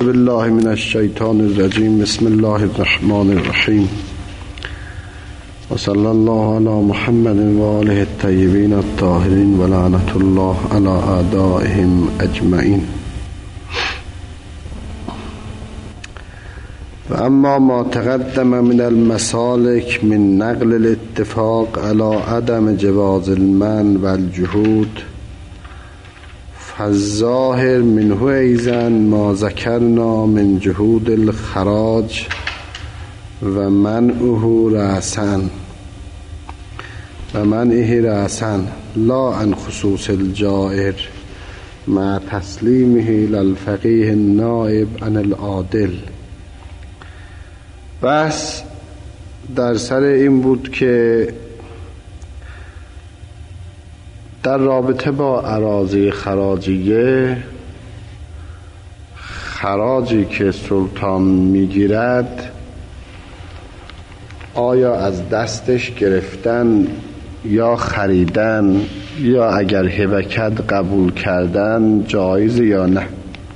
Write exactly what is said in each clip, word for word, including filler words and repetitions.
بالله من الشیطان الرجیم. بسم الله الرحمن الرحیم و صلی الله علی محمد و آله الطیبین الطاهرین و لعنت الله علی اعدائهم اجمعین. و اما ما تقدم من المسالک من نقل الاتفاق على عدم جواز المنع و الجهود، فالظاهر منه ایضا ما ذکرنا من جهود الخراج و منعه رأسا و منعه رأسا لا عن خصوص الجائر مع تسلیمه للفقیه النائب عن العادل. بس در سر این بود که در رابطه با اراضی خراجیه، خراجی که سلطان میگیرد آیا از دستش گرفتن یا خریدن یا اگر هبکت قبول کردن جایز یا نه.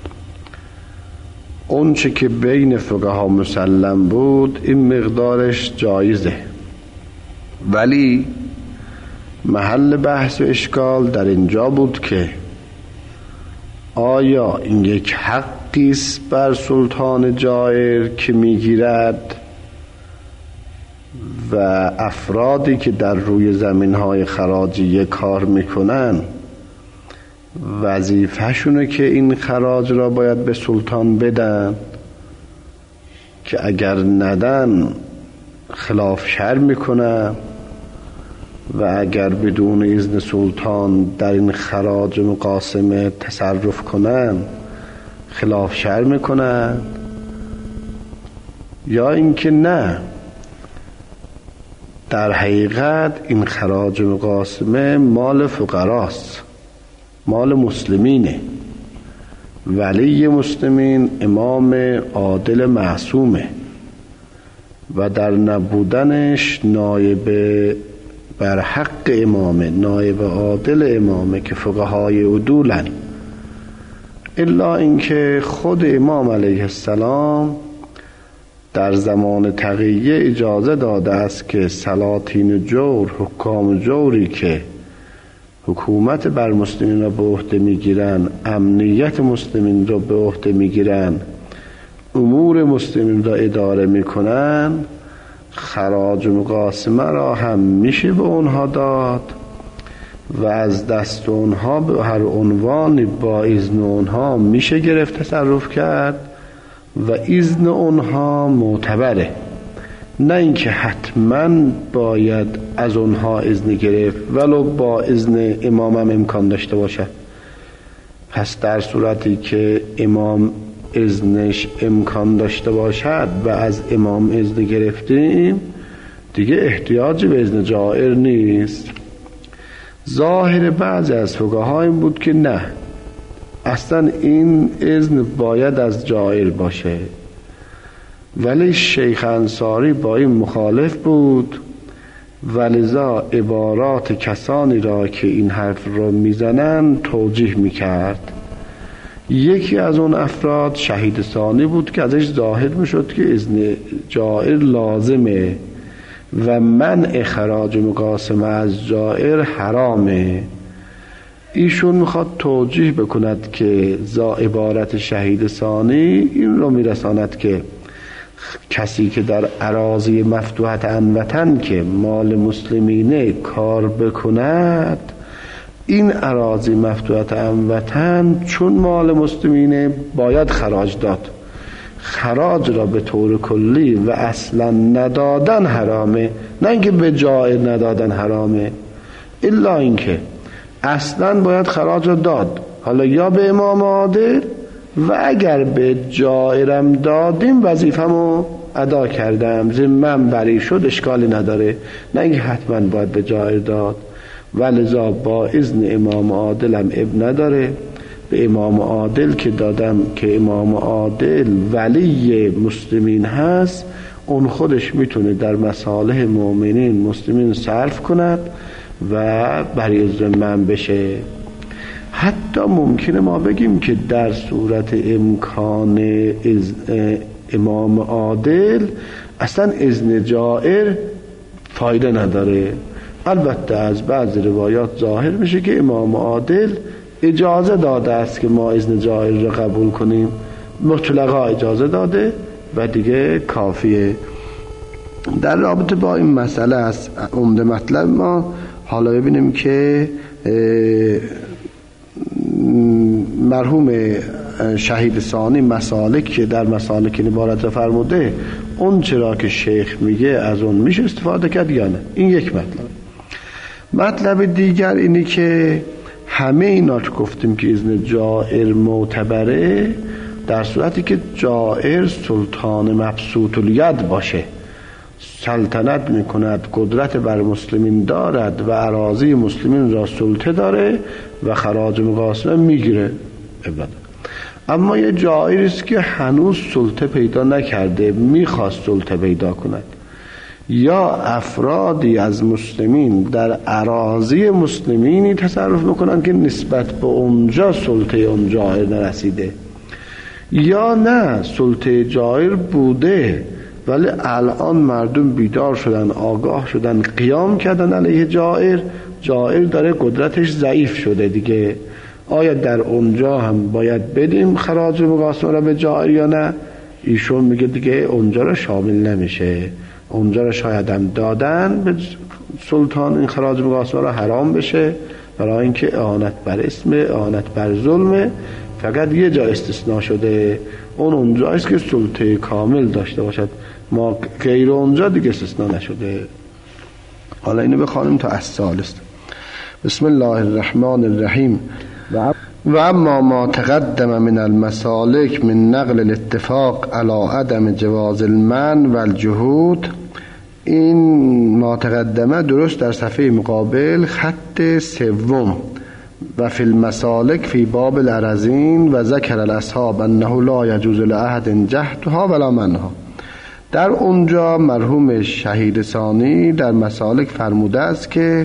اون چه که بین فقها مسلم بود این مقدارش جایزه، ولی محل بحث و اشکال در اینجا بود که آیا این یک حقی است بر سلطان جائر که میگیرد و افرادی که در روی زمینهای خراجی کار میکنن وظیفه‌شونه که این خراج را باید به سلطان بدن، که اگر ندن خلاف شرع میکنن و اگر بدون اذن سلطان در این خراج مقاسمه تصرف کنن خلاف شرع میکنن، یا اینکه نه در حقیقت این خراج مقاسمه مال فقراست، مال مسلمینه، ولی مسلمین امام عادل معصومه و در نبودنش نایب بر حق امامه، نایب عادل امامه که فقهای عدولن. الا اینکه خود امام علیه السلام در زمان تقیه اجازه داده است که سلاطین جور، حکام جوری که حکومت بر مسلمین را به عهده میگیرن، امنیت مسلمین را به عهده میگیرن، امور مسلمین را اداره میکنن، خراج و مقاسمه را هم میشه به اونها داد و از دست اونها به هر عنوانی با اذن اونها میشه گرفت، تصرف کرد و اذن اونها معتبره، نه اینکه حتما باید از اونها اذن گرفت ولو با اذن امامم امکان داشته باشد. پس در صورتی که امام اذنش امکان داشته باشد و از امام اذن گرفتیم دیگه احتیاج به اذن جائر نیست. ظاهر بعضی از فقها این بود که نه، اصلا این اذن باید از جائر باشه، ولی شیخ انصاری با این مخالف بود و لذا عبارات کسانی را که این حرف را میزنن توجیه میکرد. یکی از اون افراد شهید ثانی بود که ازش ظاهر میشد که اذن جائر لازمه و منع خراج مقاسمه از جائر حرامه. ایشون میخواد توجیه بکند که زا عبارت شهید ثانی این رو میرساند که کسی که در اراضی مفتوحت عنوطن که مال مسلمینه کار بکند، این اراضی مفتوحت عنوطن چون مال مسلمینه باید خراج داد. خراج را به طور کلی و اصلا ندادن حرامه، نه اینکه به جائر ندادن حرامه، الا اینکه اصلا باید خراج را داد، حالا یا به امام عادل و اگر به جائرم دادیم وظیفه‌مو ادا کردم، ذمم بری شد، اشکالی نداره، نه اینکه حتما باید به جائر داد. ولذا با اذن امام عادلم اب نداره، به امام عادل که دادم که امام عادل ولی مسلمین هست، اون خودش میتونه در مصالح مؤمنین مسلمین صرف کند و بری ذمم بشه. حتی ممکنه ما بگیم که در صورت امکان از امام عادل اصلا اذن جائر فایده نداره. البته از بعض روایات ظاهر میشه که امام عادل اجازه داده است که ما اذن جائر رو قبول کنیم، مطلقا اجازه داده و دیگه کافیه. در رابطه با این مسئله از عمده مطلب ما حالا ببینیم که مرحوم شهید ثانی مسالک که در مسالک عبارت فرموده اون چرا که شیخ میگه از اون میشه استفاده کرد یا نه. این یک مطلب. مطلب دیگر اینی که همه اینا که گفتیم که اذن جائر معتبره در صورتی که جائر سلطان مبسوط الید باشه، سلطنت میکند، قدرت بر مسلمین دارد و اراضی مسلمین را سلطه داره و خراج مقاسمه میگیره. اما یه جائری است که هنوز سلطه پیدا نکرده، میخواست سلطه پیدا کند، یا افرادی از مسلمین در اراضی مسلمینی تصرف میکنن که نسبت به اونجا سلطه اون جائر نرسیده، یا نه سلطه جائر بوده ولی الان مردم بیدار شدن، آگاه شدن، قیام کردن علیه جائر، جائر داره قدرتش ضعیف شده دیگه، آیا در اونجا هم باید بدیم خراج مقاسمه را به جائر یا نه؟ ایشون میگه دیگه اونجا را شامل نمیشه، اونجا را شاید هم دادن به سلطان این خراج مقاسمه را حرام بشه، برای اینکه اعانت بر اسم، اعانت بر ظلم. فقط یه جا استثناء شده، اون اونجاییست که سلطه کامل داشته باشد، ما غیر اونجا دیگه استثناء نشده. حالا اینو بخوانیم تا الثالث. بسم الله الرحمن الرحیم. و اما ما تقدم من المسالک من نقل الاتفاق علی عدم جواز المنع و الجهود، این ما تقدمه درست در صفحه مقابل خط سوم، و فی المسالک فی باب الارزین و ذکر الاصحاب انه لا یجوز لاحد جهدها ولا منعها. در اونجا مرحوم شهید ثانی در مسالک فرموده است که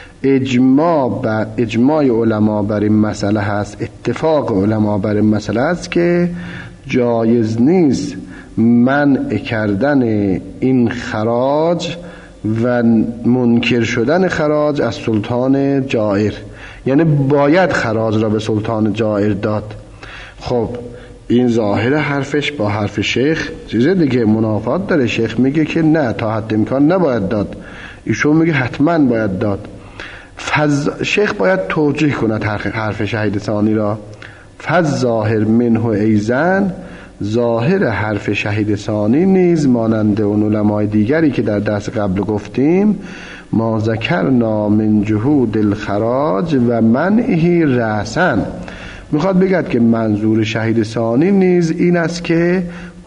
اجماع بر اجماع علما بر این مسئله هست، اتفاق علما بر این مسئله است که جایز نیست منع کردن این خراج و منکر شدن خراج از سلطان جائر، یعنی باید خراج را به سلطان جائر داد. خب این ظاهر حرفش با حرف شیخ چیز دیگه منافات داره. شیخ میگه که نه، تا حد امکان نباید داد، ایشون میگه حتما باید داد. فز... شیخ باید توجیه کند حرف شهید ثانی را. فز ظاهر منه ایزن، ظاهر حرف شهید ثانی نیز مانند اون علمای دیگری که در درس قبل گفتیم، ما ذکرنا من جهود الخراج و منعه رأسا، میخواد بگد که منظور شهید ثانی نیز این است که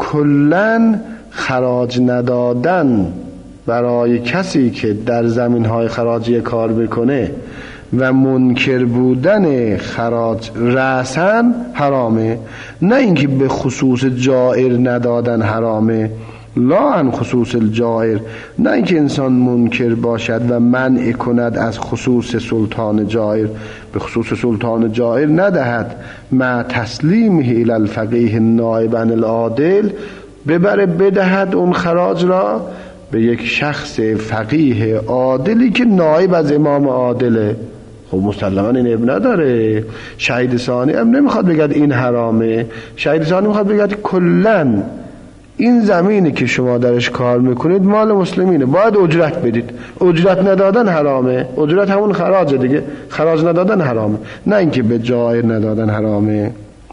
کلن خراج ندادن برای کسی که در زمینهای خراجی کار بکنه و منکر بودن خراج رأسا حرامه، نه اینکه به خصوص جائر ندادن حرامه، لا عن خصوص الجائر، نه اینکه انسان منکر باشد و منع کند از خصوص سلطان جائر، به خصوص سلطان جائر ندهد، مع تسلیمه الی الفقیه نائب عن العادل، ببره بدهد اون خراج را به یک شخص فقیه عادلی که نائب از امام عادله. خب مسلمان این اب نداره. شهید ثانی هم نمیخواد بگد این حرامه، شهید ثانی میخواد بگد کلن این زمینی که شما درش کار میکنید مال مسلمینه، باید اجرت بدید، اجرت ندادن حرامه، اجرت همون خراج دیگه، خراج ندادن حرامه، نه اینکه به جای ندادن حرامه.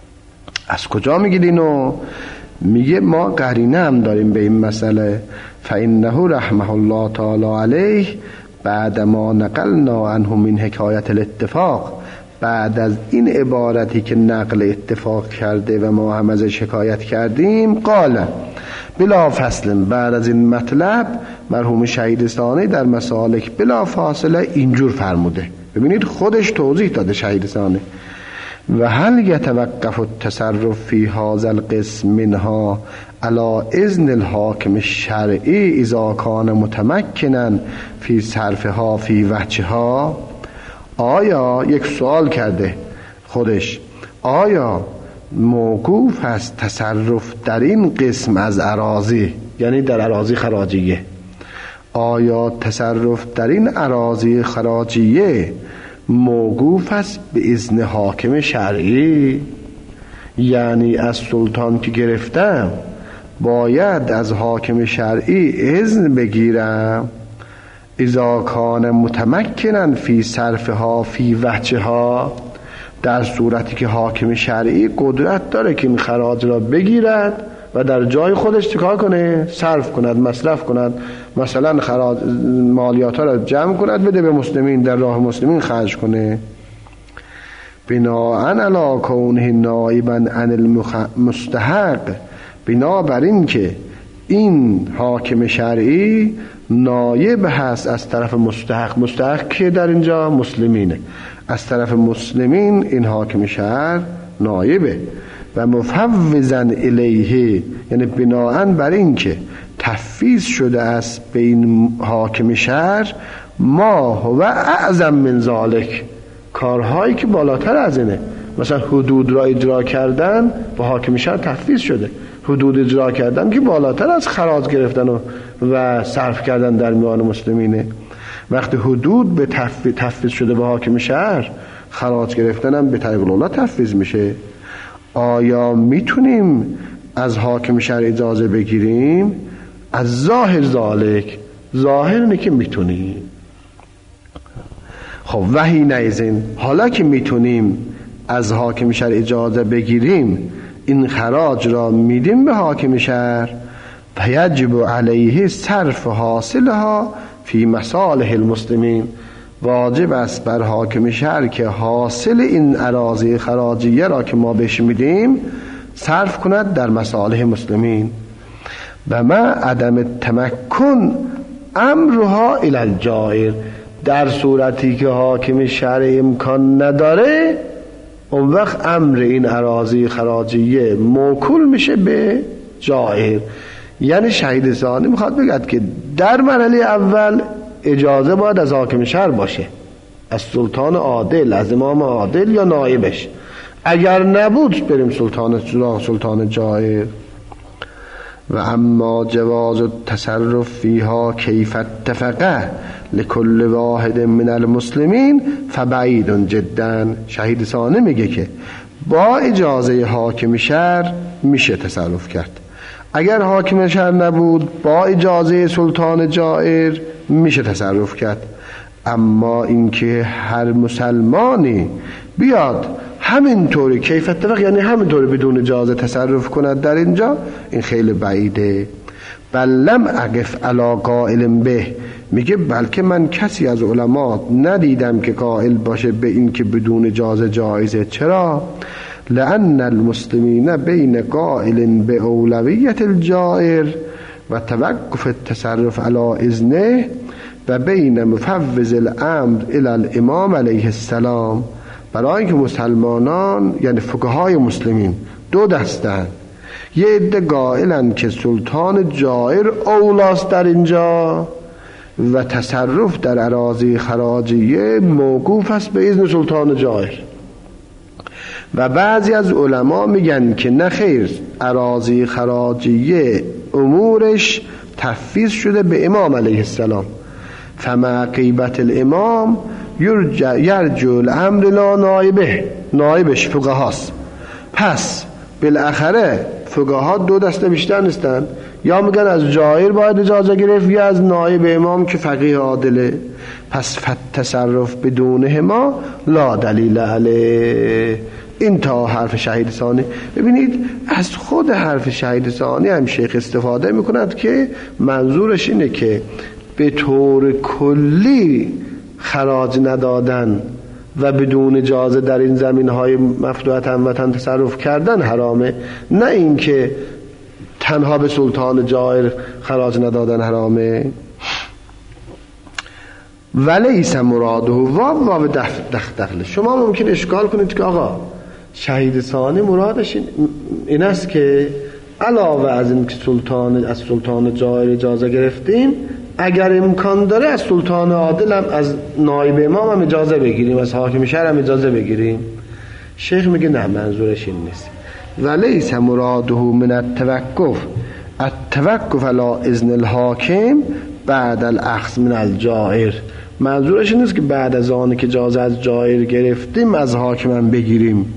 از کجا میگید اینو؟ میگه ما قرینه هم داریم به این مسئله. فإنه رحمه الله تعالی علیه بعد ما نقلنا عنه من حکایت الاتفاق، بعد از این عبارتی که نقل اتفاق کرده و ما هم ازش حکایت کردیم، قال بلا فصل، بعد از این مطلب مرحوم شهید ثانی در مسالک بلا فاصله اینجور فرموده. ببینید خودش توضیح داده شهید ثانی. و هل یتوقف التصرف فی هذا القسم منها علی اذن الحاکم الشرعی اذا کان متمکنا فی صرفها فی وجهها؟ آیا یک سوال کرده، خودش آیا موقوف است تصرف در این قسم از اراضی، یعنی در اراضی خراجیه، آیا تصرف در این اراضی خراجیه موقوف است به اذن حاکم شرعی؟ یعنی از سلطان که گرفتم باید از حاکم شرعی اذن بگیرم؟ اذا کان متمکنن فی صرفها فی وجهها، در صورتی که حاکم شرعی قدرت داره که این خراج را بگیرد و در جای خودش چیکار کنه؟ صرف کند، مصرف کند. مثلا خراج مالیات ها را جمع کند بده به مسلمین، در راه مسلمین خرج کنه. بناءً علی کونه نائباً عن المستحق، بنا بر این که این حاکم شرعی نایب هست از طرف مستحق. مستحق که در اینجا مسلمینه، از طرف مسلمین این حاکم شهر نایبه. و مفوضاً الیه، یعنی بناءً بر این که تفویض شده است به این حاکم شهر ما هو اعظم من ذالک، کارهایی که بالاتر از اینه. مثلا حدود را اجرا کردن با حاکم شهر تفویض شده، حدود اجرا کردن که بالاتر از خراج گرفتن و, و صرف کردن در میان مسلمینه. وقتی حدود به تفویض شده به حاکم شهر، خراج گرفتن هم به طریق الله تفویض میشه. آیا میتونیم از حاکم شهر اجازه بگیریم؟ از ظاهر ذالک، ظاهر اینه که میتونیم. خب وحی نیزین، حالا که میتونیم از حاکم شهر اجازه بگیریم، این خراج را میدیم به حاکم شهر، فیجب علیه صرف حاصلها فی مصالح المسلمین، واجب است بر حاکم شهر که حاصل این اراضی خراجیه را که ما بهش میدیم صرف کند در مصالح مسلمین. و ما عدم تمکن امرها الی الجائر، در صورتی که حاکم شهر امکان نداره، اون وقت امر این اراضی خراجیه موکول میشه به جائر. یعنی شهید ثانی میخواد بگد که در مرحله اول اجازه باید از حاکم شهر باشه، از سلطان عادل، از امام عادل یا نایبش. اگر نبود بریم سلطان سلطان جائر. و اما جواز التصرف فیها کیف اتفقه لکل واحد من المسلمین فبعید جدا. شهید ثانی میگه که با اجازه حاکم شهر میشه تصرف کرد، اگر حاکم شهر نبود با اجازه سلطان جائر میشه تصرف کرد. اما اینکه هر مسلمانی بیاد همینطوری کیف اتفاق، یعنی همینطوری بدون اجازه تصرف کند در اینجا، این خیلی بعیده. بل لم اقف علی قائل به، میگه بلکه من کسی از علما ندیدم که قائل باشه به این که بدون اجازه جایزه. چرا؟ لأن المسلمین بین قائل به اولویت الجائر و توقف التصرف علی اذنه و بین مفوض الامر الی الامام علیه السلام. برای اینکه مسلمانان یعنی فقهای مسلمین دو دستن، یه عده قائلن که سلطان جائر اولاست در اینجا و تصرف در اراضی خراجیه موقوف است به اذن سلطان جائر، و بعضی از علما میگن که نه خیر، اراضی خراجیه امورش تفویض شده به امام علیه السلام، فمع غیبت الامام یرجع الامر لا نایبه، نایبش فقهاست. پس بالاخره فقها دو دسته بیشتر نیستن، یا میگن از جائر باید اجازه گرفت یا از نایب امام که فقیه عادله. پس تصرف بدونهما لا دلیل علیه. این تا حرف شهید ثانی. ببینید از خود حرف شهید ثانی هم شیخ استفاده میکند که منظورش اینه که به طور کلی خراج ندادن و بدون اجازه در این زمینهای مفتوحة هموطن تصرف کردن حرامه، نه اینکه تنها به سلطان جائر خراج ندادن حرامه. ولیس مراده واو واو دخل. شما ممکن اشکال کنید که آقا شهید ثانی مرادش این است که علاوه از این که سلطان از سلطان جائر اجازه گرفتیم، اگر امکان داره از سلطان عادل هم، از نایب امام هم اجازه بگیریم، از حاکم شهر هم اجازه بگیریم. شیخ میگه نه، منظورش این نیست. ولیس مراده من التوقف التوقف علی اذن الحاکم بعد الاخذ من الجائر. منظورش این نیست که بعد از آن که اجازه از جائر گرفتیم از حاکم بگیریم.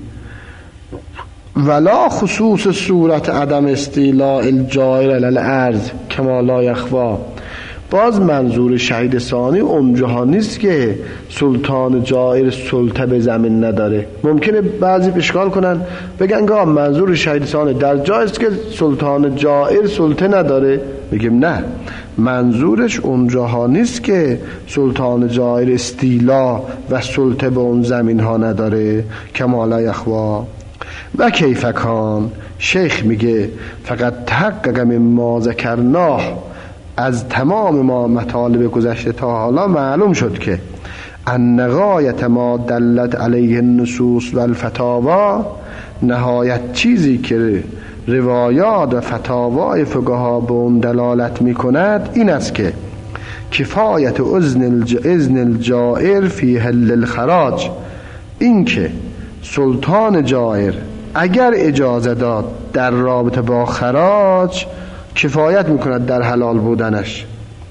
ولا خصوص صورت عدم استیلاء الجائر علی الارض کما لا یخفی. باز منظور شهید ثانی اونجاها نیست که سلطان جائر سلطه به زمین نداره. ممکنه بعضی اشکال کنن بگن که منظور شهید ثانی در جای است که سلطان جائر سلطه نداره. بگیم نه، منظورش اونجاها نیست که سلطان جائر استیلا و سلطه به اون زمین ها نداره. کما لا یخفی و کیف کان. شیخ میگه فقط تحقق من ما ذکرناه، از تمام ما مطالب گذشته تا حالا معلوم شد که ان غایت ما دلت علیه النصوص و الفتاوا، نهایت چیزی که روایات و فتاوای فقها به اون دلالت می کند این است که کفایت اذن الج... اذن الجائر فی حل الخراج، این که سلطان جائر اگر اجازه داد در رابطه با خراج کفایت میکند در حلال بودنش.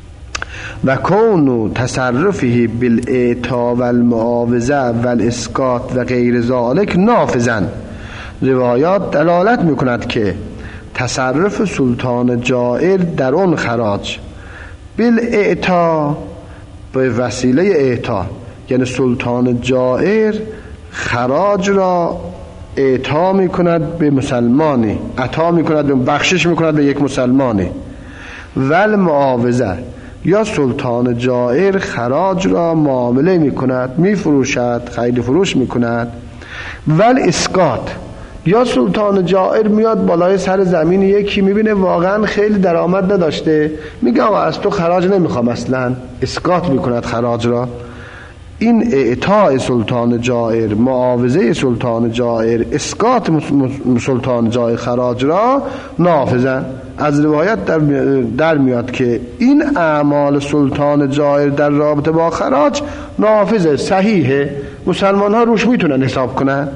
و کونو تصرفه بالاعطا و المعاوضه و الاسقاط و غیر ذالک نافذن. روایات دلالت میکند که تصرف سلطان جائر در اون خراج بالاعطا، به وسیله اعطا، یعنی سلطان جائر خراج را اعطا می کند به مسلمانی، عطا می کند به بخشش می کند به یک مسلمانی. ول معاوضه، یا سلطان جائر خراج را معامله می کند، می فروشد، خرید فروش می کند. ول اسقاط، یا سلطان جائر میاد بالای سر زمین یکی میبینه واقعا خیلی درآمد نداشته، میگه آقا از تو خراج نمیخوام، اصلا اسقاط می کند خراج را. این اعطاء سلطان جائر، معاوضه سلطان جائر، اسقاط سلطان جائر خراج را نافذن. از روایت در, در میاد که این اعمال سلطان جائر در رابطه با خراج نافذه، صحیحه، مسلمان ها روش میتونن حساب کنن.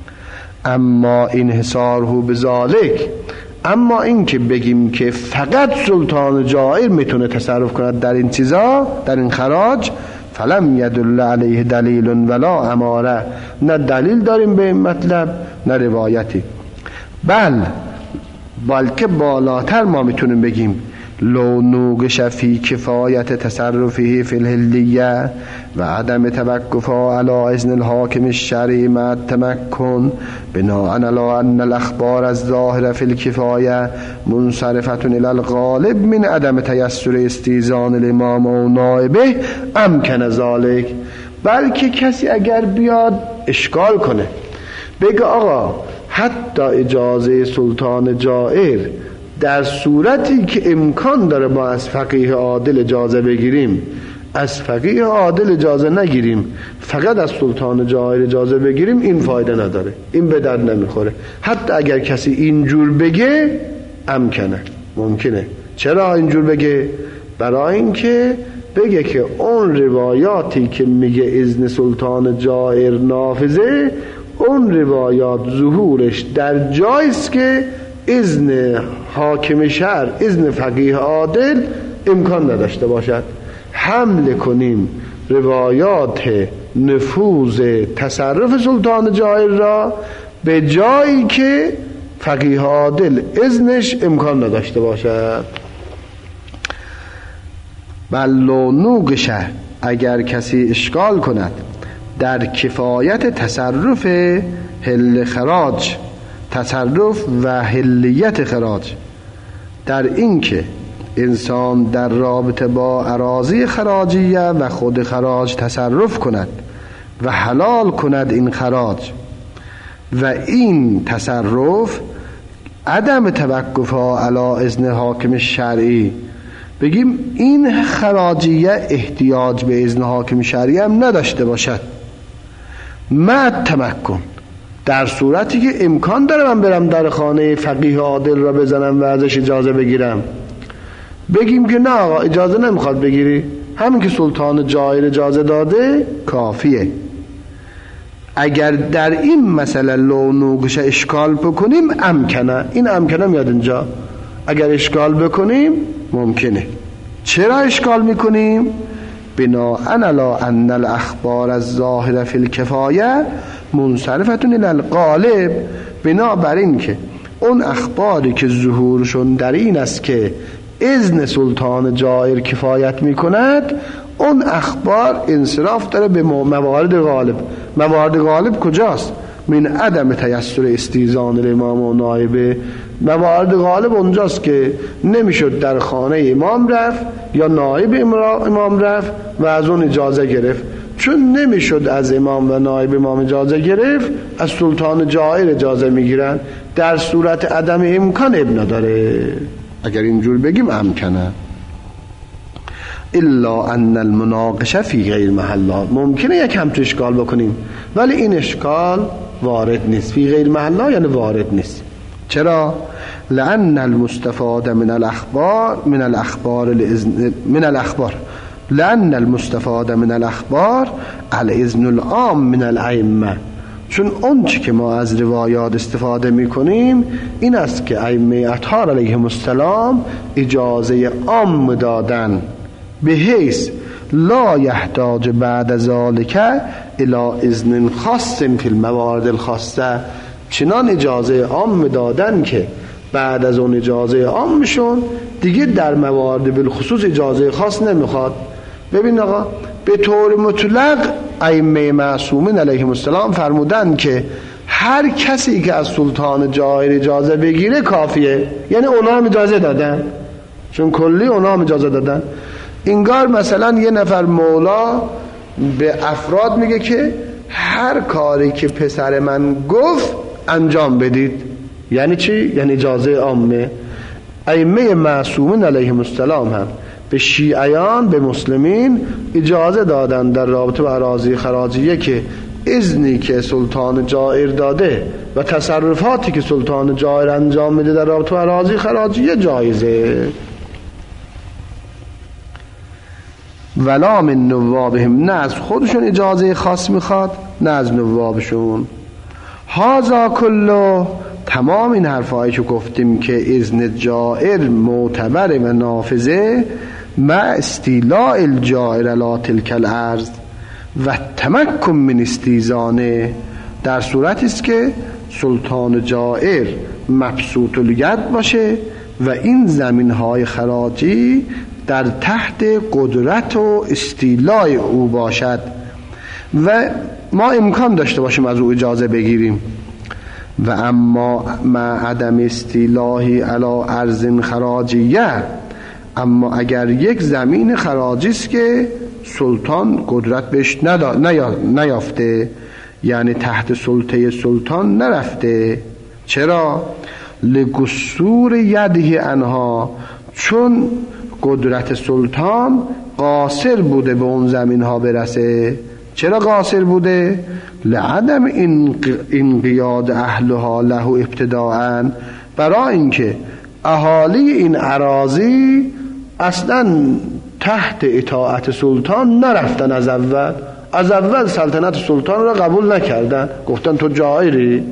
اما این حصاره بذالک، اما این که بگیم که فقط سلطان جائر میتونه تصرف کند در این چیزا، در این خراج، فلم یدل علیه دلیل ولا اماره، نه دلیل داریم به این مطلب نه روایتی. بل بلکه بالاتر ما میتونیم بگیم لو نوگش فی کفایت تصرفه فی الحلیه و عدم توقفها علی اذن الحاکم الشرعی مع التمکن بناء علی ان الاخبار الظاهره فی الکفایه منصرفه الی الغالب من عدم تیسر استیزان الامام و نائبه امکن ذلک. بلکه کسی اگر بیاد اشکال کنه بگه آقا حتی اجازه سلطان جائر در صورتی که امکان داره ما از فقیه عادل اجازه بگیریم، از فقیه عادل اجازه نگیریم، فقط از سلطان جائر اجازه بگیریم، این فایده نداره، این به درد نمیخوره. حتی اگر کسی اینجور بگه امکنه، ممکنه. چرا اینجور بگه؟ برای اینکه بگه که اون روایاتی که میگه اذن سلطان جائر نافذه، اون روایات ظهورش در جایست که اذن حاکم شهر، اذن فقیه عادل امکان نداشته باشد. حمل کنیم روایات نفوذ تصرف سلطان جائر را به جایی که فقیه عادل اذنش امکان نداشته باشد. بلو نوگشه، اگر کسی اشکال کند در کفایت تصرف حل خراج، تصرف و حلیت خراج، در این که انسان در رابطه با اراضی خراجیه و خود خراج تصرف کند و حلال کند این خراج، و این تصرف عدم توقفها علی اذن حاکم شرعی، بگیم این خراجیه احتیاج به اذن حاکم شرعی هم نداشته باشد، مع تمکن، در صورتی که امکان داره من برم در خانه فقیه عادل را بزنم و ازش اجازه بگیرم. بگیم که نه آقا اجازه نمیخواد بگیری، همین که سلطان جائر اجازه داده کافیه. اگر در این مسئله لو نوگش اشکال بکنیم امکنه، این امکنه میاد اینجا، اگر اشکال بکنیم ممکنه. چرا اشکال میکنیم؟ بناء علی ان الاخبار الظاهره فی الکفایه منصرفتون الی الغالب، بنا بر این که اون اخباری که ظهورشون در این است که اذن سلطان جائر کفایت میکند، اون اخبار انصراف داره به موارد غالب. موارد غالب کجاست؟ من عدم تیسر استیزان الامام و نایبه. موارد غالب اونجاست که نمیشد در خانه امام رفت یا نایب امام رفت و از اون اجازه گرفت. چون نمیشد از امام و نایب امام اجازه گرفت، از سلطان جائر اجازه میگیرن. در صورت عدم امکان ابن داره، اگر اینجور بگیم امکنه. الا ان المناقشه فی غیر محلها، ممکنه یک هم تو اشکال بکنیم ولی این اشکال وارد نیست. فی غیر محلها یعنی وارد نیست. چرا؟ لان المستفاد من الاخبار من الاخبار الاذن من الاخبار لان المستفاد من الاخبار الاذن العام من الائمه، چون اون چی که ما از روایات استفاده میکنیم این است که ائمه اطهار علیهم السلام اجازه عام دادن، به حیث لا یحتاج بعد ذالک الی اذن خاص فی الموارد الخاصه، چنان اجازه عام دادن که بعد از اون اجازه عامشون دیگه در موارد بالخصوص اجازه خاص نمیخواد. ببین آقا، به طور مطلق ائمه معصومین علیهم السلام فرمودن که هر کسی که از سلطان جائر اجازه بگیره کافیه، یعنی اونا هم اجازه دادن، چون کلی اونا هم اجازه دادن. انگار مثلا یه نفر مولا به افراد میگه که هر کاری که پسر من گفت انجام بدید. یعنی چی؟ یعنی اجازه عامه. ائمه معصومین علیهم السلام هم به شیعیان، به مسلمین اجازه دادن در رابطه با اراضی خراجیه که اذنی که سلطان جائر داده و تصرفاتی که سلطان جائر انجام میده در رابطه با اراضی خراجیه جایزه. ولا من نوابهم، نه از خودشون اجازه خاص میخواد نه از نوابشون. هازا کلو، تمام این حرفایی که گفتیم که اذن جائر معتبر و نافذه مع استیلاء الجائر علی تلک الارض و تمکن من استیزانه، در صورتی است که سلطان جائر مبسوط الید باشه و این زمینهای خراجی در تحت قدرت و استیلای او باشد و ما امکان داشته باشیم از او اجازه بگیریم. و اما مع عدم استیلاهی علی ارض خراجیه، اما اگر یک زمین خراجی است که سلطان قدرت بهش نیافته، یعنی تحت سلطه سلطان نرفته، چرا؟ لقصور یده انها، چون قدرت سلطان قاصر بوده به اون زمین ها برسه. چرا قاصر بوده؟ لعدم انقیاد اهلها له ابتداءً، برای اینکه اهالی این اراضی اصلا تحت اطاعت سلطان نرفتن. از اول از اول سلطنت سلطان را قبول نکردن، گفتن تو جائری.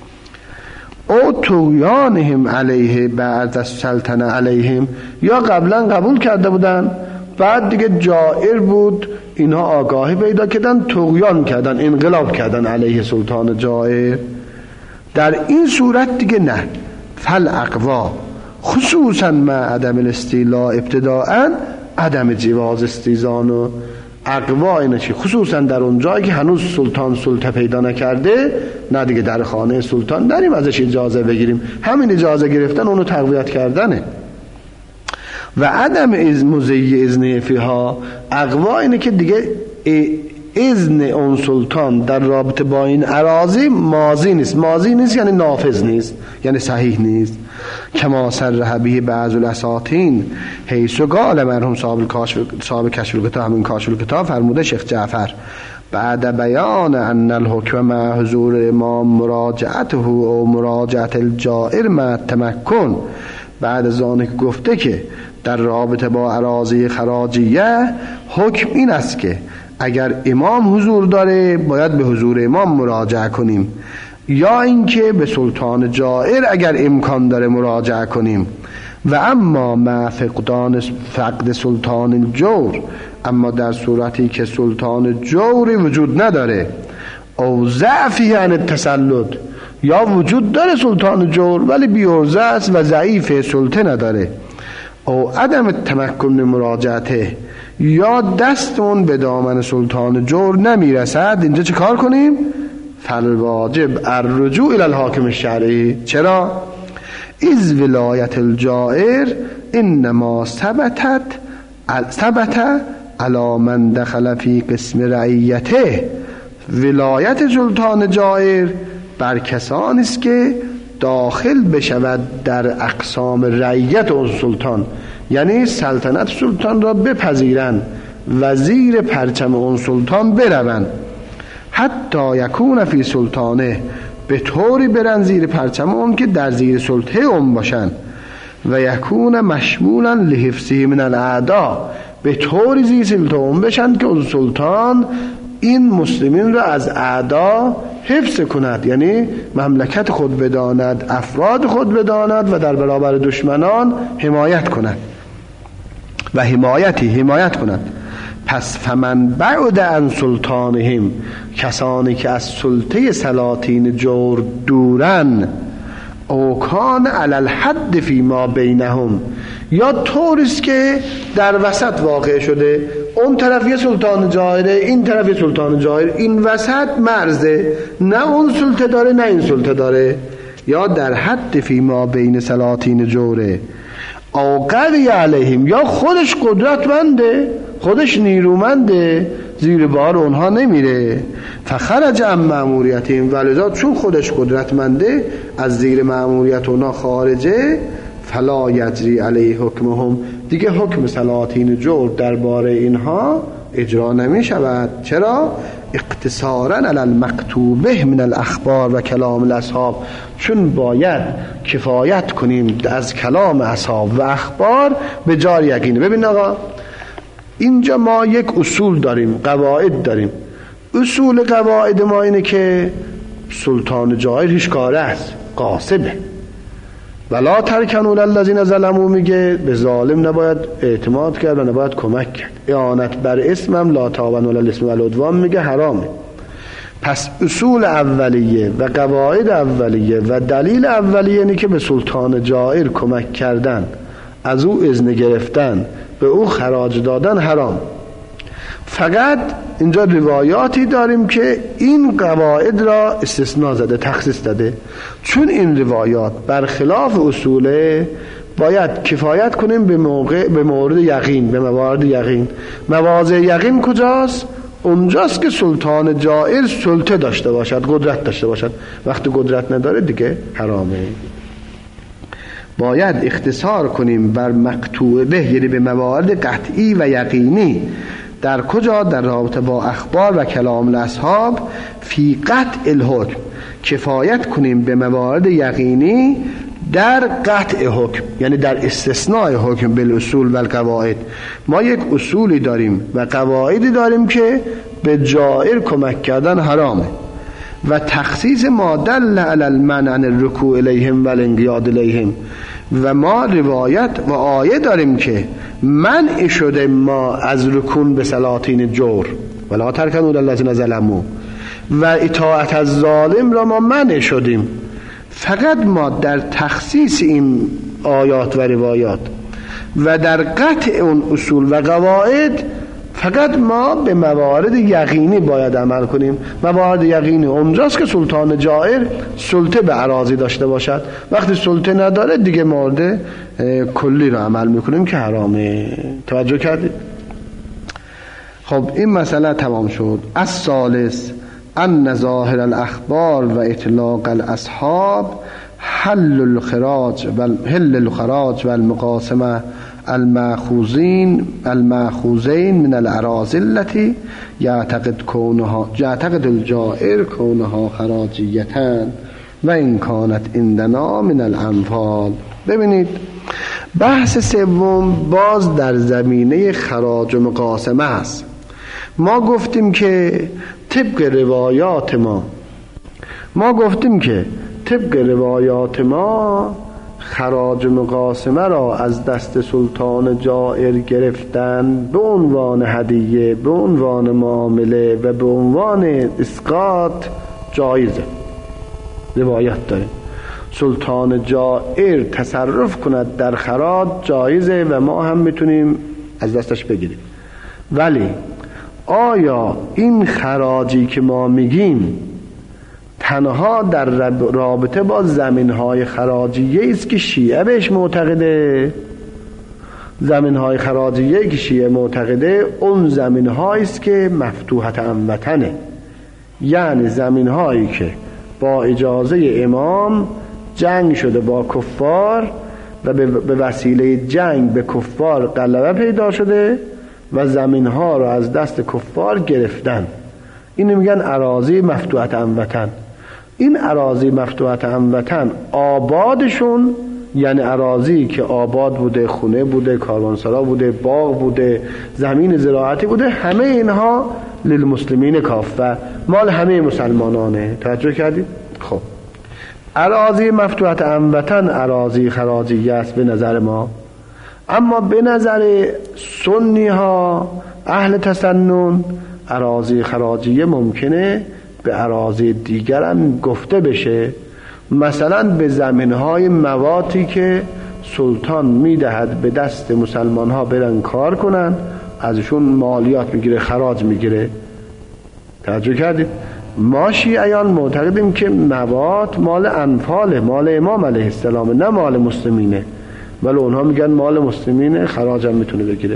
او طغیانهم علیه بعد از سلطنه علیهم، یا قبلا قبول کرده بودن بعد دیگه جائر بود، اینها آگاهی پیدا کردن، طغیان کردن، انقلاب کردن علیه سلطان جائر. در این صورت دیگه نه، فل اقوا خصوصا مع عدم الاستیلاء ابتداءً عدم جواز استیزان. و اقوا اینه چی؟ خصوصا در اون جایی که هنوز سلطان سلطه پیدا نکرده، نه دیگه در خانه سلطان نریم ازش اجازه بگیریم، همین اجازه گرفتن اونو تقویت کردنه. و عدم از مزی اذن فیها، اقوا اینه که دیگه اذن اون سلطان در رابطه با این اراضی ماضی نیست. ماضی نیست یعنی نافذ نیست، یعنی صحیح نیست. کما صرح به بعض الاساطین حیث قال مرحوم صاحب کاشف صاحب کشف الکتاب، همین کاشف الکتاب فرموده شیخ جعفر بعد بیان ان الحکم مع حضور امام مراجعته او مراجعت الجائر مع تمکن، بعد از آن که گفته که در رابطه با اراضی خراجیه حکم این است که اگر امام حضور داره باید به حضور امام مراجعه کنیم، یا اینکه به سلطان جائر اگر امکان داره مراجعه کنیم. و اما مع فقدان فقد سلطان الجور، اما در صورتی که سلطان جوری وجود نداره، او ضعفی عن التسلط، یا وجود داره سلطان جور ولی بی‌عرضه است و ضعیف، سلطه نداره، او عدم التمکن مراجعته، یا دستمون به دامن سلطان جور نمیرسد، اینجا چه کار کنیم؟ فالواجب الرجوع الی الحاکم الشرعی. چرا؟ از ولایت الجائر انما ثبتت ثبت علی من دخل فی قسم رعیته، ولایت سلطان جائر بر کسانی است که داخل بشود در اقسام رعیت اون سلطان، یعنی سلطنت سلطان را بپذیرند و زیر پرچم اون سلطان بروند، حتی یکون فی سلطانه، به طوری برن زیر پرچم اون که در زیر سلطه اون باشن، و یکون مشمولا لحفظه من الاعداء، به طوری زیر سلطه اون بشن که اون سلطان این مسلمین را از اعدا حفظ کند، یعنی مملکت خود بداند، افراد خود بداند و در برابر دشمنان حمایت کند و حمایتی حمایت کند. پس فمن بعد عن سلطانهم، کسانی که از سلطه سلاطین جور دورن، او کان علی الحد فی ما بینهم، یا طوریست که در وسط واقع شده، اون طرف یه سلطان جائره، این طرف یه سلطان جائر، این وسط مرزه، نه اون سلطه داره نه این سلطه داره، یا در حد فی ما بین سلاطین جوره، او قوی علیهم، یا خودش قدرتمنده، خودش نیرومنده، زیر بار اونها نمیره، فخرج عن مأموریتهم، ولذا چون خودش قدرتمنده از زیر مأموریت اونها خارجه، فلا یجری علیه حکمهم، دیگه حکم سلاطین جور درباره اینها اجرا نمی شود. چرا؟ اقتصارا علی المکتوبه من الاخبار و کلام الاصحاب، چون باید کفایت کنیم از کلام اصحاب و اخبار به جای یقینه. ببین آقا، اینجا ما یک اصول داریم، قواعد داریم. اصول قواعد ما اینه که سلطان جائر هیچ کاره است، قاصبه، ولا ترکنوا للذین ظلموا، میگه به ظالم نباید اعتماد کرد و نباید کمک کرد. اعانت بر اسمم لا تعاونوا علی الاسم والعدوان، میگه حرامه. پس اصول اولیه و قواعد اولیه و دلیل اولیه اینه که به سلطان جائر کمک کردن، از او اذن گرفتن، به او خراج دادن حرام. فقط اینجا روایاتی داریم که این قواعد را استثناء زده، تخصیص داده. چون این روایات برخلاف اصوله، باید کفایت کنیم به موقع به مورد یقین، به موارد یقین. مواضع یقین کجاست؟ اونجاست که سلطان جائر سلطه داشته باشد، قدرت داشته باشد. وقتی قدرت نداره دیگه حرامه. باید اختصار کنیم بر مقطوع به، یعنی به موارد قطعی و یقینی. در کجا؟ در رابطه با اخبار و کلام الاصحاب. فی قطع الحکم، کفایت کنیم به موارد یقینی در قطع حکم، یعنی در استثناء حکم بالاصول و القواعد. ما یک اصولی داریم و قواعدی داریم که به جائر کمک کردن حرامه، و تخصیص ما دل علی المنع عن الرکوع الیهم و الانقیاد الیهم. و ما روایت و آیه داریم که منع شده ما از رکون به سلاطین جور، ولا ترکنوا للذین ظلموا، و اطاعت از ظالم را ما منع شدیم. فقط ما در تخصیص این آیات و روایات و در قطع اون اصول و قواعد، فقط ما به موارد یقینی باید عمل کنیم. موارد یقینی اونجاست که سلطان جائر سلطه به اراضی داشته باشد. وقتی سلطه نداره دیگه مورد کلی رو عمل میکنیم که حرامه. توجه کردید؟ خب این مسئله تمام شد. الثالث ان ظاهر الاخبار و اطلاق الاصحاب حل الخراج و حل الخراج و المقاسمه المأخوذین المأخوذین من الاراضی التي یعتقد کونها یعتقد الجائر کونها خراجیتا و ان کانت عندنا من الاموال. ببینید، بحث سوم باز در زمینه خراج و مقاسمه است. ما گفتیم که طبق روایات ما ما گفتیم که طبق روایات ما خراج مقاسمه را از دست سلطان جائر گرفتن به عنوان هدیه، به عنوان معامله و به عنوان اسقاط جایزه. روایت داره سلطان جائر تصرف کند در خراج جایزه و ما هم میتونیم از دستش بگیریم. ولی آیا این خراجی که ما میگیم تنها در رابطه با زمینهای خراجیه است که شیعه بهش معتقده؟ زمینهای خراجیه که شیعه معتقده اون زمینهایی است که مفتوحت هموطنه، یعنی زمینهایی که با اجازه امام جنگ شده با کفار و به وسیله جنگ به کفار غلبه پیدا شده و زمینها رو از دست کفار گرفتن. اینو میگن اراضی مفتوحت هموطن. این اراضی مفتوحت هموطن آبادشون، یعنی اراضی که آباد بوده، خونه بوده، کاروانسرا بوده، باغ بوده، زمین زراعتی بوده، همه اینها للمسلمین کافه، مال همه مسلمانانه. توجه کردید؟ خب اراضی مفتوحت هموطن اراضی خراجیه است به نظر ما، اما به نظر سنی ها اهل تسنن اراضی خراجیه ممکنه به اراضی دیگر هم گفته بشه، مثلا به زمینهای مواتی که سلطان میدهد به دست مسلمان ها برن کار کنن، ازشون مالیات میگیره، خراج میگیره. توجه کردید؟ ما شیعیان معتقدیم که موات مال انفاله، مال امام علیه السلام، نه مال مسلمینه، ولی اونها میگن مال مسلمینه، خراج هم میتونه بگیره.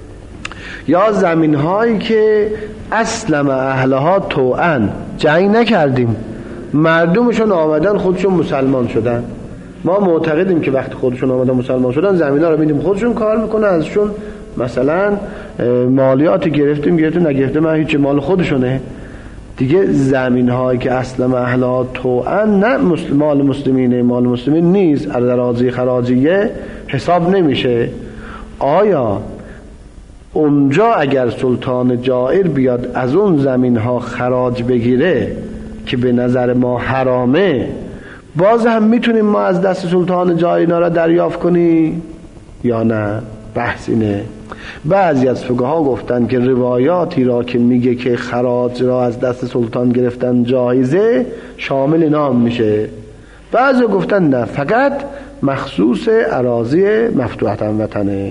یا زمین هایی که اسلم اهلها توأن، جنگ نکردیم، مردمشون آمدن خودشون مسلمان شدن، ما معتقدیم که وقتی خودشون آمدن مسلمان شدن زمین ها رو میدیم خودشون کار میکنن، ازشون مثلا مالیات گرفتیم گرفتیم نگرفتیم هیچ، مال خودشونه دیگه. زمین هایی که اسلم اهلها توأن نه مال مسلمینه، مال مسلمین نیست، اراضی خراجیه حساب نمیشه. آیا اونجا اگر سلطان جائر بیاد از اون زمین ها خراج بگیره که به نظر ما حرامه، باز هم میتونیم ما از دست سلطان جائر را دریافت کنیم یا نه؟ بحث اینه. بعضی از فقها گفتن که روایاتی را که میگه که خراج را از دست سلطان گرفتن جایزه شامل نام میشه، بعضی گفتن نه، فقط مخصوص اراضی مفتوحت هموطنه.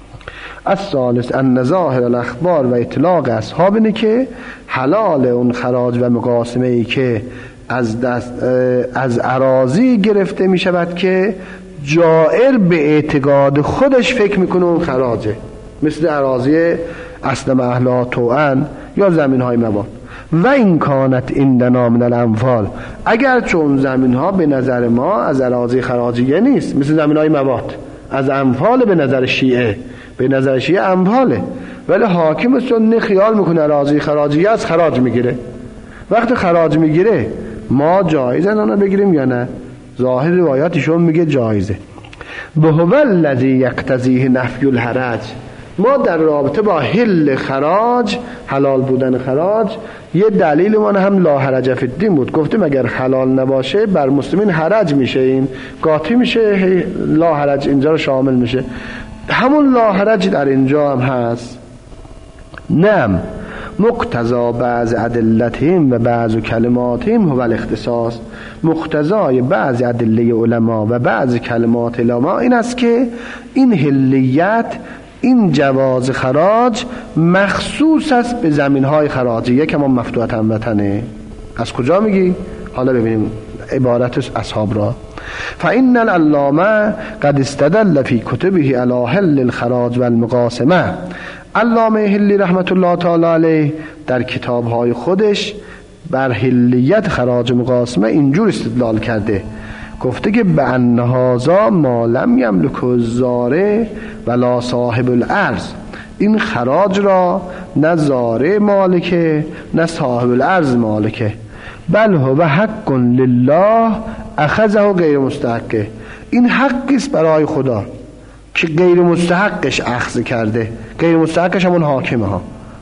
الثالث ان ظاهر الاخبار و اطلاق اصحاب اینه که حلال اون خراج و مقاسمه ای که از دست از اراضی گرفته می شود که جائر به اعتقاد خودش فکر میکنه اون خراجه، مثل اراضی اسلم اهلها توأن یا زمین های مواد. و این کانت عندنا من الانفال، اگر چون زمین ها به نظر ما از اراضی خراجیه نیست، مثل زمین های مواد، از انفال به نظر شیعه، به نظر شیعه انفاله، ولی حاکم سنی خیال میکنه اراضی خراجیه از خراج میگیره. وقتی خراج میگیره ما جایزه انا بگیریم یا نه؟ ظاهر روایاتشون میگه جایزه. به هو الذی یقتضیه نفی الحرج، ما در رابطه با حل خراج، حلال بودن خراج، یه دلیل ما هم لا حرج فی الدین بود. گفتیم اگر حلال نباشه بر مسلمین حرج میشه، این قاطی میشه، لا حرج اینجا رو شامل میشه. همون لا حرج در اینجا هم هست. نعم مقتضا بعض ادلتهم و بعض کلماتهم هو الاختصاص، مقتضای بعض ادله علما و بعض کلمات علما این است که این حلیت، این جواز خراج مخصوص است به زمینهای خراجیه که ما مفتوحت هموطنه. از کجا میگی؟ حالا ببینیم عبارت اصحاب را. فإن العلامه قد استدل فی کتبه علی حل الخراج والمقاسمه، علامه حلی رحمت الله تعالی علیه در کتابهای خودش بر حلیت خراج مقاسمه اینجور استدلال کرده، گفته که به ان هذا ما لم یملک الزاره ولا صاحب الارض، این خراج را نه زاره مالکه نه صاحب الارض مالکه، بل هو حق لله اخذه غیر مستحقه، این حقی است برای خدا که غیر مستحقش اخذ کرده. غیر مستحقش همون حاکمه ها،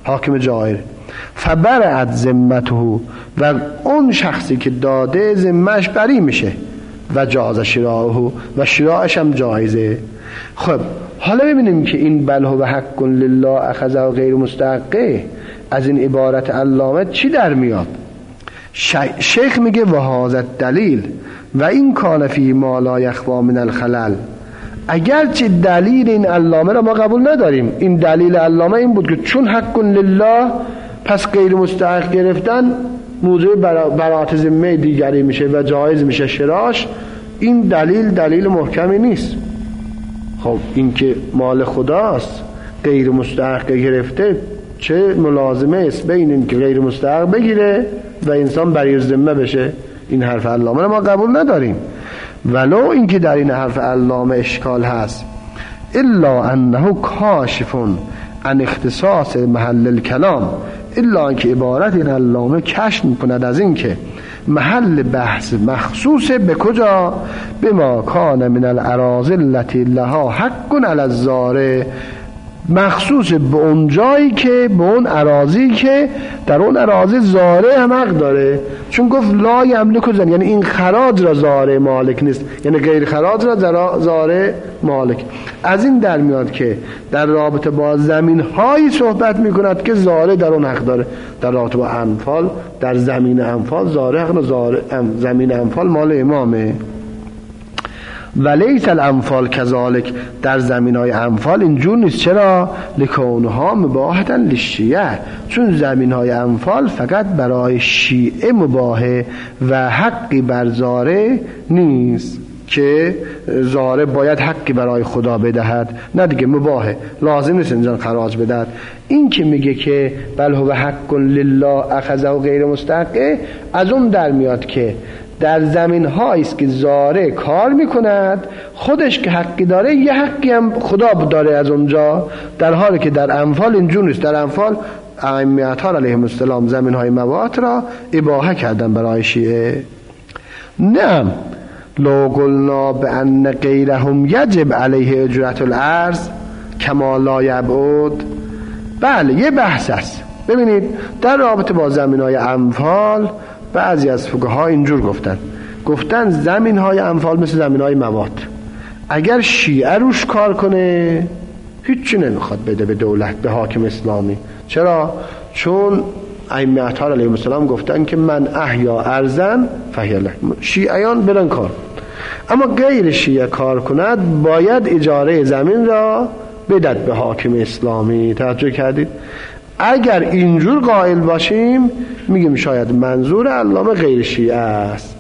حاکم جائر. فبرعت ذمته، و اون شخصی که داده ذمهش بری میشه. و جاز شراعه، و شراعش هم جایزه. خب حالا ببینیم که این بل هو حق لله اخذ و غیر مستحقه، از این عبارت علامه چی در میاد؟ شیخ میگه و هذا دلیل و این کان فی ما لا یخفی من الخلل. اگرچه دلیل این علامه را ما قبول نداریم، این دلیل علامه این بود که چون حق لله پس غیر مستحق گرفتن موضوع برات ذمه دیگری میشه و جایز میشه شراش. این دلیل دلیل محکمی نیست. خب این که مال خداست غیر مستحق گرفته، چه ملازمه است بین این که غیر مستحق بگیره و انسان بری ذمه بشه؟ این حرف علامه ما قبول نداریم، ولو این که در این حرف علامه اشکال هست. الا انه کاشف عن اختصاص محل الکلام، الا اینکه عبارت این علامه کشف میکند از این که محل بحث مخصوص به کجا؟ به ما کان من الاراضی التي لها حق علی الزارع، مخصوص به اون جایی که به اون اراضی که در اون اراضی زارع هم حق داره. چون گفت لا یملک زن، یعنی این خراج را زارع مالک نیست، یعنی غیر خراج را زارع مالک. از این در میاد که در رابطه با زمین هایی صحبت میکند که زارع در اون حق داره. در رابطه با انفال، در زمین انفال زارع حق، زارع زمین انفال مال امامه. ولیس الانفال کذالک، در زمینای انفال اینجور نیست. چرا؟ لکونها مباحتن للشیعه، چون زمینای انفال فقط برای شیعه مباحه و حقی بر زاره نیست که زاره باید حقی برای خدا بدهد، نه دیگه مباحه، لازم نیست اینجا خراج بدهد. این که میگه که بل هو حق لله اخذ و غیر مستحقه، از اون در میاد که در زمین هایی است که زاره کار میکند خودش که حقی داره، یه حقی هم خدا داره از اونجا، در حالی که در انفال اینجور نیست. در انفال ائمه اطهار علیهم السلام زمین های موات را اباحه کردن برای شیعه. نه لو قلنا بان غیرهم یجب علیه اجرت الارض کما لا یبعد. بله یه بحث است. ببینید در رابطه با زمین های انفال بعضی از فقها اینجور گفتن گفتن زمین های انفال مثل زمین های موات، اگر شیعه روش کار کنه هیچی نمیخواد بده به دولت، به حاکم اسلامی. چرا؟ چون ائمه اطهار علیهم السلام گفتن که من احیا ارضا فهی له، شیعیان برن کار. اما غیر شیعه کار کند باید اجاره زمین را بدد به حاکم اسلامی. توجه کردید؟ اگر اینجور قائل باشیم میگیم شاید منظور علامه غیر شیعه است.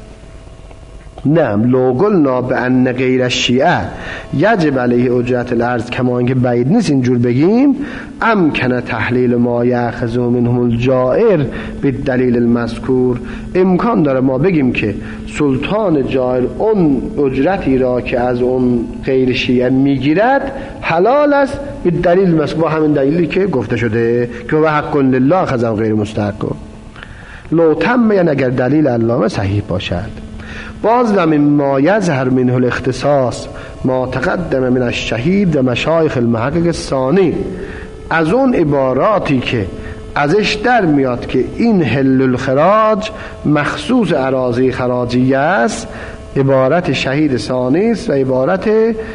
نعم لو قلنا بان غیر الشیعه یجب علیه اجرت الارض، کما اینکه بعید نیست اینجور بگیم، امکنه تحلیل ما یاخذ منهم الجائر بالدلیل المذکور، امکان داره ما بگیم که سلطان جائر اون اجرتی را که از اون غیر شیعه میگیرد حلال است به دلیل مذکور، با همین دلیلی که گفته شده که و حق لله اخذ و غیر مستحق. لو تم، یعنی اگر دلیل علامه صحیح باشد. باز من ما یظهر منه الاختصاص ما تقدم من الشهید و مشایخ المحقق الثانی، از اون عباراتی که ازش در میاد که این حل الخراج مخصوص اراضی خراجیه است، عبارت شهید ثانی است و عبارت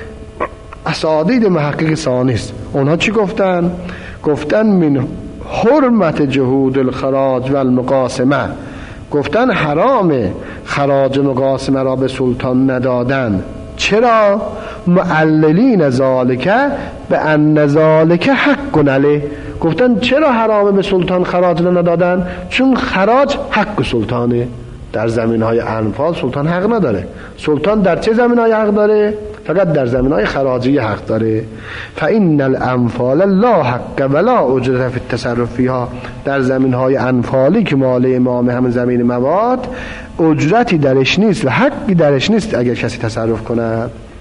اساتید محقق ثانی است. اونها چی گفتن؟ گفتن من حرمت جهود الخراج و المقاسمه، گفتن حرام خراج مقاسمه را به سلطان ندادن. چرا؟ معللین ذالک به ان ذالک حق علیه، گفتن چرا حرامه به سلطان خراج را ندادن؟ چون خراج حق سلطانه. در زمین های انفال سلطان حق نداره. سلطان در چه زمین های حق داره؟ فقط در زمین های خراجی حق داره. فإن الانفال لا حق ولا اجرت فی التصرف فیها، در زمین های انفالی که مال امام همین زمین مواد اجرتی درش نیست و حقی درش نیست اگر کسی تصرف کنه.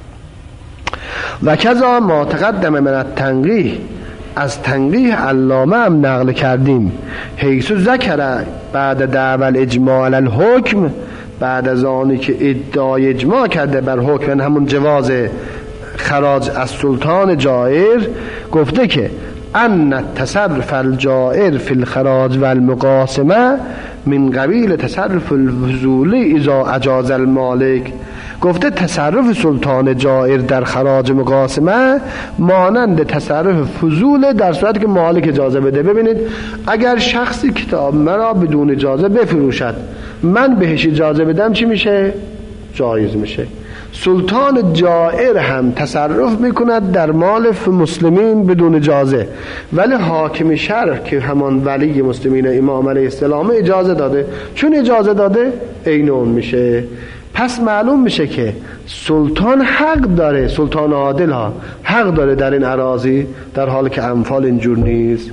و کذا ما تقدم من التنقیح، از تنقیح علامه هم نقل کردیم، حیث ذکر بعد دعوی اجماع علی الحکم، بعد از آنی که ادعای اجماع کرده بر حکم همون جواز خراج از سلطان جائر، گفته که ان التصرف الجائر فی الخراج و المقاسمه من قبیل تصرف الفضولی اذا اجاز المالک. گفته تصرف سلطان جائر در خراج مقاسمه مانند تصرف فضول در صورتی که مالک اجازه بده. ببینید اگر شخصی کتاب مرا بدون اجازه بفروشد، من بهش اجازه بدم، چی میشه؟ جایز میشه. سلطان جائر هم تصرف میکند در مال مسلمین بدون اجازه، ولی حاکم شرع که همان ولی مسلمین امام علیه السلام اجازه داده. چون اجازه داده عین اون میشه. پس معلوم میشه که سلطان حق داره، سلطان عادل ها حق داره در این اراضی، در حالی که امثال اینجور نیست.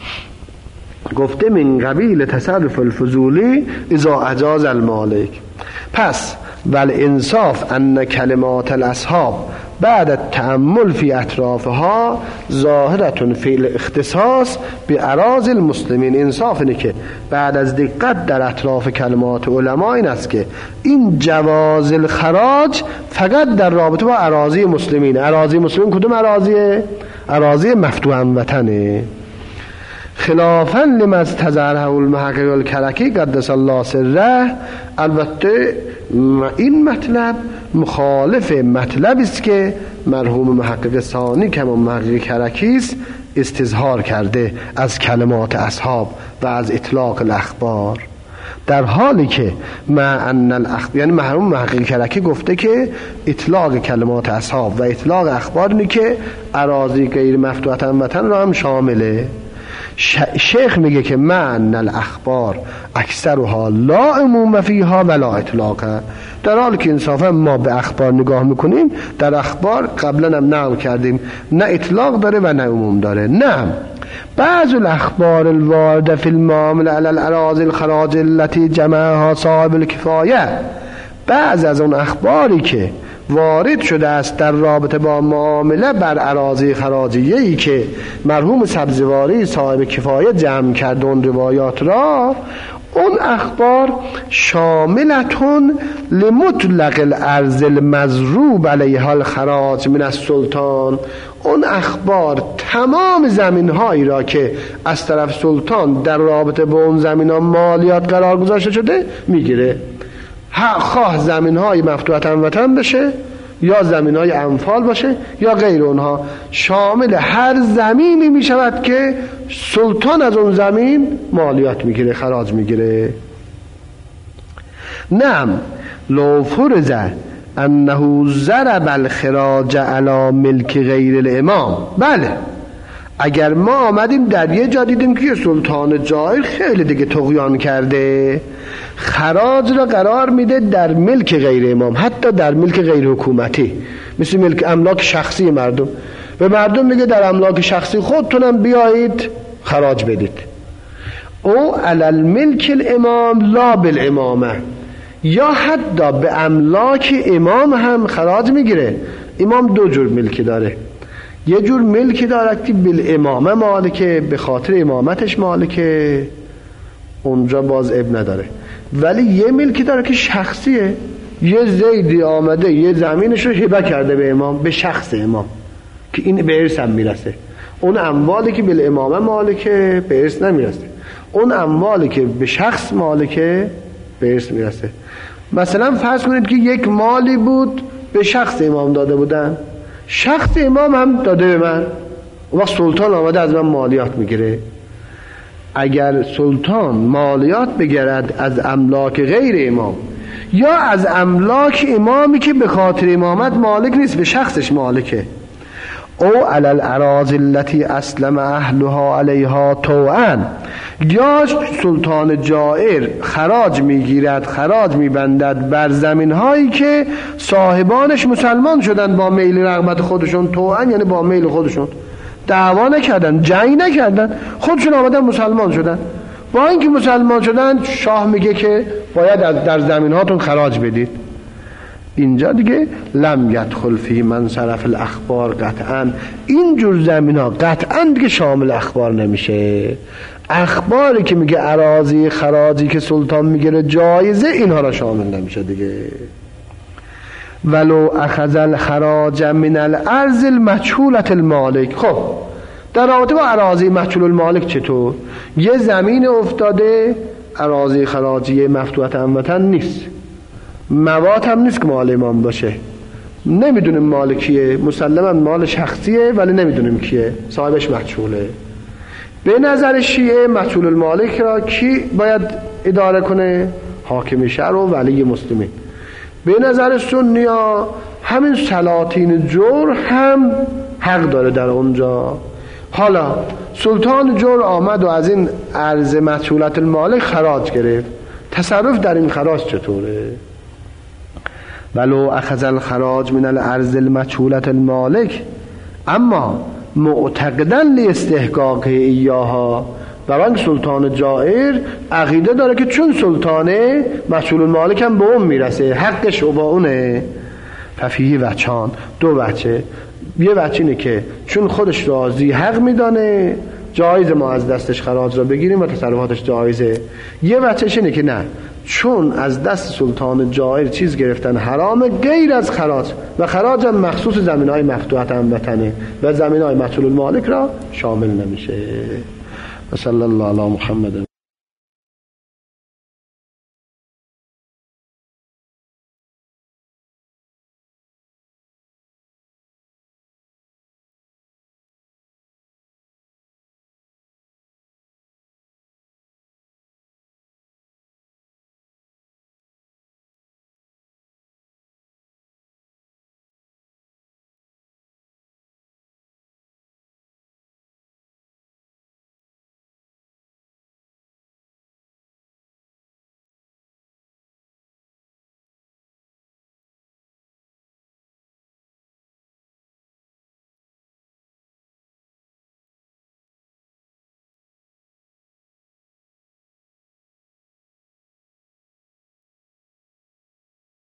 گفته من قبیل تصرف الفضولی اذا اجاز المالک. پس والانصاف ان کلمات الاصحاب بعد التأمل فی اطرافها ظاهرة فی الاختصاص باراضی المسلمین. انصاف اینه که بعد از دقت در اطراف کلمات علما این است که این جواز الخراج فقط در رابطه با اراضی مسلمین. اراضی مسلمین کدوم اراضیه؟ اراضی مفتوحا وطنه. خلافاً لما استظهره المحقق الکرکی قدس الله سره. البته این مطلب مخالف مطلبی است که مرحوم محقق ثانی که محقق کرکی است استظهار کرده از کلمات اصحاب و از اطلاق الاخبار، در حالی که مع ان الاخبار، یعنی مرحوم محقق کرکی گفته که اطلاق کلمات اصحاب و اطلاق اخبار اینه که اراضی غیر مفتوحة وطن را هم شامله. شیخ میگه که معنی الاخبار اکثرها لا عموم فیها ولا اطلاق. در حالی که انصافا ما به اخبار نگاه میکنیم، در اخبار قبلا هم نقل کردیم نه اطلاق داره و نه عموم داره. نه بعض الاخبار الوارده فی المعامله علی الاراضی الخراج التي جمعها صاحب الکفایه، بعض از اون اخباری که وارد شده است در رابطه با معامله بر اراضی خراجیه‌ای که مرحوم سبزواری صاحب کفایه جمع کرد اون روایات را، اون اخبار شاملتون لمطلق الارض المضروب علیها الخراج من السلطان. اون اخبار تمام زمین‌هایی را که از طرف سلطان در رابطه با اون زمین‌ها مالیات قرار گذاشته شده میگیره، خواه زمین‌های مفتوحة وطن بشه یا زمین‌های انفال باشه یا غیر اونها، شامل هر زمینی میشود که سلطان از اون زمین مالیات میگیره، خراج میگیره. نعم لو فرض انه ضرب الخراج علی ملک غیر الامام. بله اگر ما آمدیم در یه جا دیدیم که سلطان جائر خیلی دیگه طغیان کرده، خراج را قرار میده در ملک غیر امام، حتی در ملک غیر حکومتی، مثل ملک املاک شخصی مردم، به مردم میگه در املاک شخصی خودتونم بیایید خراج بدید. او علی الملک الامام لا بالامامه، یا حتی به املاک امام هم خراج میگیره. امام دو جور ملکی داره، یه جور ملکی دارد که بالامامه مالکه، به خاطر امامتش مالکه، اونجا باز اب نداره. ولی یه ملکی داره که شخصیه، یه زیدی آمده یه زمینش رو هبه کرده به امام، به شخص امام، که این به ارث هم میرسه. اون اموالی که بالامامه مالکه به ارث نمیرسه، اون اموالی که به شخص مالکه به ارث میرسه. مثلا فرض کنید که یک مالی بود به شخص امام داده بودن، شخص امام هم داده به من، و وقت سلطان آمده از من مالیات میگیره. اگر سلطان مالیات بگیرد از املاک غیر امام یا از املاک امامی که به خاطر امامت مالک نیست، به شخصش مالکه، او علی الاراضی التي اسلم اهلها علیها طوعا، یا سلطان جائر خراج میگیرد، خراج میبندد بر زمین هایی که صاحبانش مسلمان شدن با میل رغبت خودشون، طوعا یعنی با میل خودشون، دعوا نکردن، جنگ نکردن، خودشون آمدن مسلمان شدن. با اینکه مسلمان شدن شاه میگه که باید در زمین هاتون خراج بدید. اینجا دیگه لم یدخل فی من صرف الاخبار قطعا، اینجور زمین ها قطعا دیگه شامل اخبار نمیشه. اخباری که میگه اراضی خراجی که سلطان میگیره جایزه، اینها را شامل نمیشه دیگه. ولو اخذ الخراج من الارض المجهولة المالک. خب در رابطه با اراضی مجهول المالک چطور؟ یه زمین افتاده اراضی خراجی مفتوحة هموطن نیست، مواد هم نیست که مال امام باشه، نمیدونیم مال کیه، مسلما مال شخصیه ولی نمیدونیم کیه، صاحبش مجهوله. به نظر شیعه مجهول المالک را کی باید اداره کنه؟ حاکم شهر و ولی مسلمین. به نظر سنی ها همین سلاطین جور هم حق داره در اونجا. حالا سلطان جور آمد و از این ارض مجهولت المالک خراج گرفت، تصرف در این خراج چطوره؟ ولو اخذ الخراج من الارض المجهولت المالک اما معتقدا لاستحقاق ایاها، برای سلطان جائر عقیده داره که چون سلطانه مجهول المالک هم به اون میرسه، حقش با اونه. ففیه وچان، دو وجه. یه وجه اینه که چون خودش راضی حق میدانه جایز ما از دستش خراج را بگیریم و تصرفاتش جایزه. یه وجهش اینه که نه، چون از دست سلطان جائر چیز گرفتن حرام غیر از خراج و خراج هم مخصوص زمینهای مفتوحة هموطنه و زمینهای مجهول المالک را شامل نمیشه. و صلی الله علی محمد.